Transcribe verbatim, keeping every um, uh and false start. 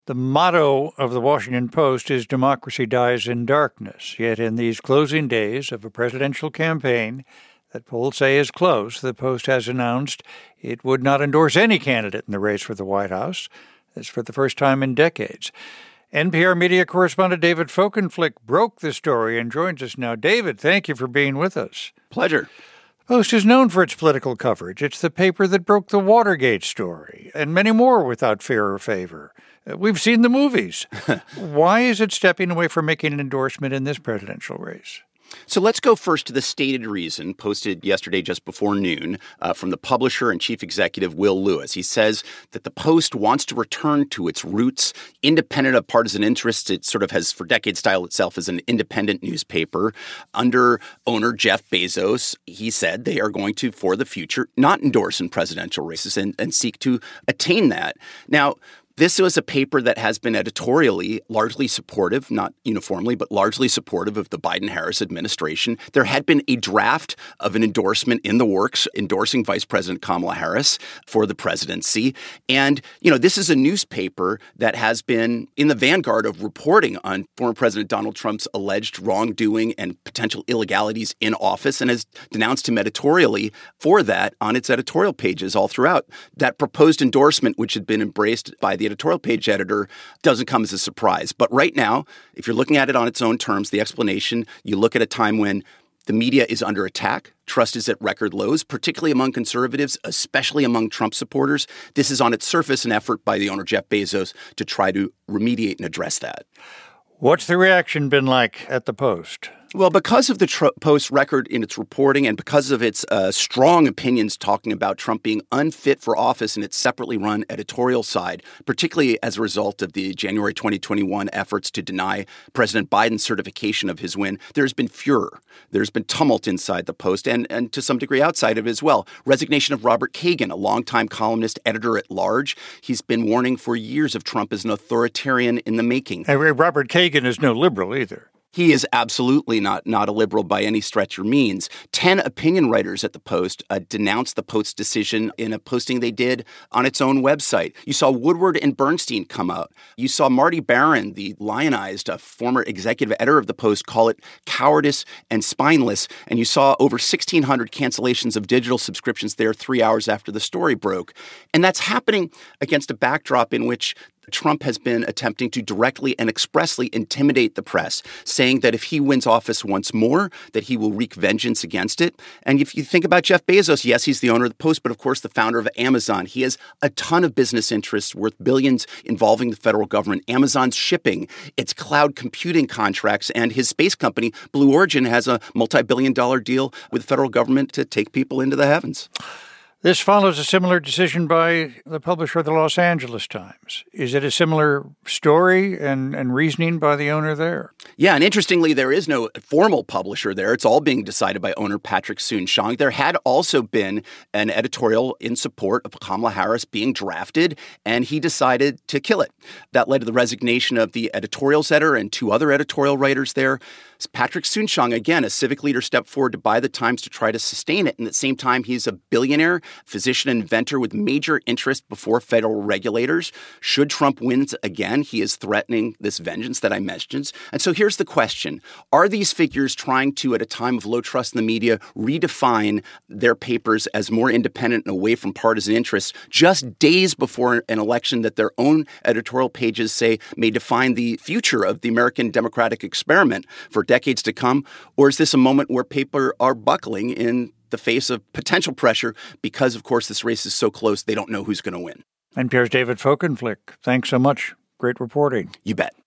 The motto of the Washington Post is democracy dies in darkness. Yet in these closing days of a presidential campaign that polls say is close, the Post has announced it would not endorse any candidate in the race for the White House. That's for the first time in decades. N P R media correspondent David Folkenflik broke the story and joins us now. David, thank you for being with us. Pleasure. The Post is known for its political coverage. It's the paper that broke the Watergate story, and many more without fear or favor. We've seen the movies. Why is it stepping away from making an endorsement in this presidential race? So let's go first to the stated reason posted yesterday just before noon uh, from the publisher and chief executive Will Lewis. He says that the Post wants to return to its roots, independent of partisan interests. It sort of has for decades styled itself as an independent newspaper. Under owner Jeff Bezos, he said they are going to, for the future, not endorse in presidential races and, and seek to attain that. Now, this was a paper that has been editorially largely supportive, not uniformly, but largely supportive of the Biden-Harris administration. There had been a draft of an endorsement in the works endorsing Vice President Kamala Harris for the presidency. And, you know, this is a newspaper that has been in the vanguard of reporting on former President Donald Trump's alleged wrongdoing and potential illegalities in office and has denounced him editorially for that on its editorial pages all throughout. That proposed endorsement, which had been embraced by the editorial page editor, doesn't come as a surprise. But right now, if you're looking at it on its own terms, the explanation, you look at a time when the media is under attack, trust is at record lows, particularly among conservatives, especially among Trump supporters. This is on its surface an effort by the owner, Jeff Bezos, to try to remediate and address that. What's the reaction been like at the Post? Well, because of the Tr- Post record in its reporting and because of its uh, strong opinions talking about Trump being unfit for office in its separately run editorial side, particularly as a result of the January twenty twenty-one efforts to deny President Biden's certification of his win, there's been furor. There's been tumult inside the Post and, and to some degree outside of it as well. Resignation of Robert Kagan, a longtime columnist, editor-at-large. He's been warning for years of Trump as an authoritarian in the making. And Robert Kagan is no liberal either. He is absolutely not, not a liberal by any stretch or means. Ten opinion writers at the Post uh, denounced the Post's decision in a posting they did on its own website. You saw Woodward and Bernstein come out. You saw Marty Baron, the lionized uh, former executive editor of the Post, call it cowardice and spineless. And you saw over sixteen hundred cancellations of digital subscriptions there three hours after the story broke. And that's happening against a backdrop in which Trump has been attempting to directly and expressly intimidate the press, saying that if he wins office once more, that he will wreak vengeance against it. And if you think about Jeff Bezos, yes, he's the owner of the Post, but of course the founder of Amazon. He has a ton of business interests worth billions involving the federal government. Amazon's shipping, its cloud computing contracts, and his space company, Blue Origin, has a multi-billion dollar deal with the federal government to take people into the heavens. This follows a similar decision by the publisher of the Los Angeles Times. Is it a similar story and, and reasoning by the owner there? Yeah, and interestingly, there is no formal publisher there. It's all being decided by owner Patrick Soon-Shiong. There had also been an editorial in support of Kamala Harris being drafted, and he decided to kill it. That led to the resignation of the editorials editor and two other editorial writers there. Patrick Soon-Shiong, again, a civic leader, stepped forward to buy the Times to try to sustain it. And at the same time, he's a billionaire, physician and inventor with major interest before federal regulators. Should Trump win again, he is threatening this vengeance that I mentioned. And so here's the question. Are these figures trying to, at a time of low trust in the media, redefine their papers as more independent and away from partisan interests just days before an election that their own editorial pages say may define the future of the American democratic experiment for decades to come? Or is this a moment where people are buckling in the face of potential pressure because, of course, this race is so close they don't know who's going to win? N P R's David Folkenflik, thanks so much. Great reporting. You bet.